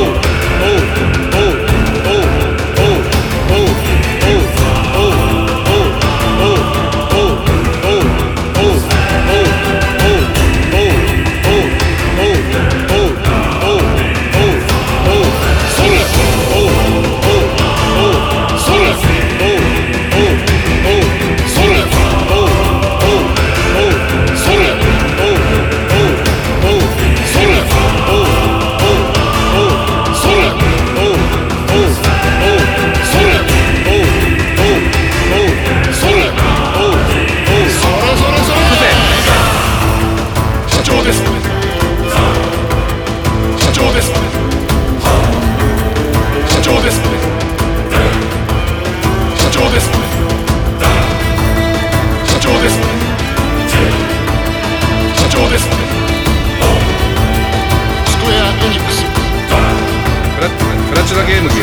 プラチナゲームズ。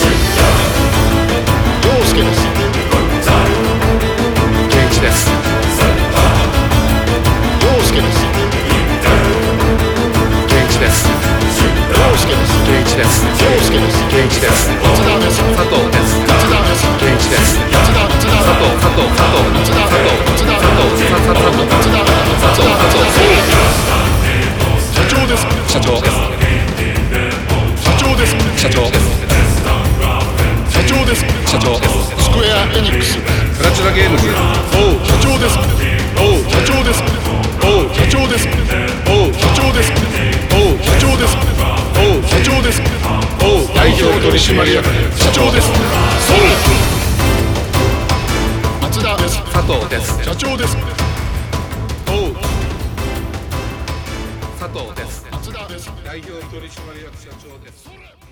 陽介です。 ケンイチです。 陽介です。 ケンイチです。 陽介です。 ケンイチです。 陽介です。 ケンイチです。 松田です。 佐藤です。 松田です。 ケンイチです。 松田松田佐藤佐藤佐藤松田佐藤松田佐藤佐藤佐藤松田佐藤佐藤社長です。 社長です。 社長です。 社長です。 社長です。 社長です。 スクエアエニックス。 プラチナゲームズ。 社長です。社長です。社長です。社長です。 締役社長です。松田です。 佐藤です。 社長です。 佐藤です。 松田です。 代表取締役社長です。